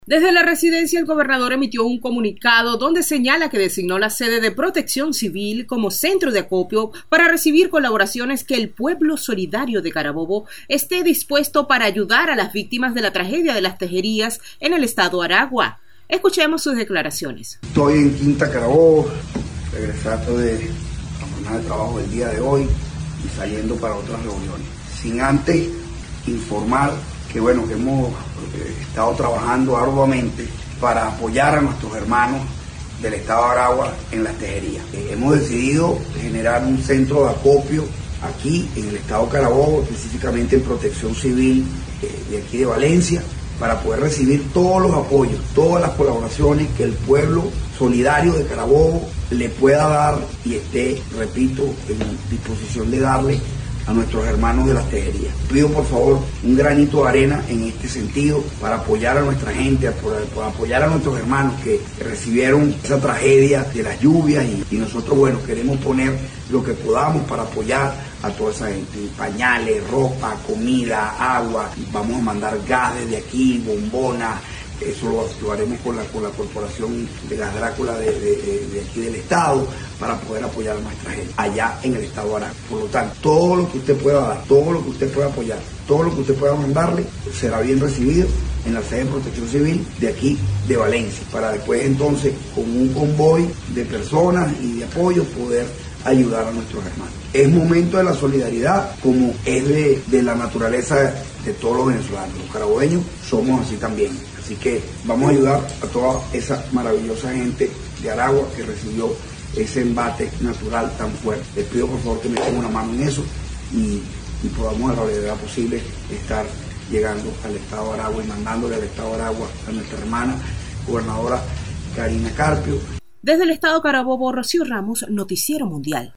Desde la residencia, el gobernador emitió un comunicado donde señala que designó la sede de Protección Civil como centro de acopio para recibir colaboraciones que el pueblo solidario de Carabobo esté dispuesto para ayudar a las víctimas de la tragedia de las tejerías en el estado Aragua. Escuchemos sus declaraciones. Estoy en Quinta Carabobo, regresando de la jornada de trabajo del día de hoy y saliendo para otras reuniones. Sin antes informar que hemos estado trabajando arduamente para apoyar a nuestros hermanos del estado de Aragua en las tejerías. Hemos decidido generar un centro de acopio aquí en el estado de Carabobo, específicamente en Protección Civil de aquí de Valencia, para poder recibir todos los apoyos, todas las colaboraciones que el pueblo solidario de Carabobo le pueda dar y esté, repito, en disposición de darle a nuestros hermanos de las tejerías. Pido por favor un granito de arena en este sentido para apoyar a nuestra gente, para apoyar a nuestros hermanos que recibieron esa tragedia de las lluvias y nosotros queremos poner lo que podamos para apoyar a toda esa gente, pañales, ropa, comida, agua, vamos a mandar gas desde aquí, bombonas. Eso lo haremos con la Corporación de Gas Drácula de aquí del estado para poder apoyar a nuestra gente allá en el estado de Aragua. Por lo tanto, todo lo que usted pueda dar, todo lo que usted pueda apoyar, todo lo que usted pueda mandarle será bien recibido en la sede de Protección Civil de aquí de Valencia, para después entonces con un convoy de personas y de apoyo poder ayudar a nuestros hermanos. Es momento de la solidaridad, como es de la naturaleza de todos los venezolanos. Los carabobeños somos así también. Así que vamos a ayudar a toda esa maravillosa gente de Aragua que recibió ese embate natural tan fuerte. Les pido por favor que me echen una mano en eso y podamos a la brevedad posible estar llegando al estado de Aragua y mandándole al estado de Aragua a nuestra hermana gobernadora Karina Carpio. Desde el estado Carabobo, Rocío Ramos, Noticiero Mundial.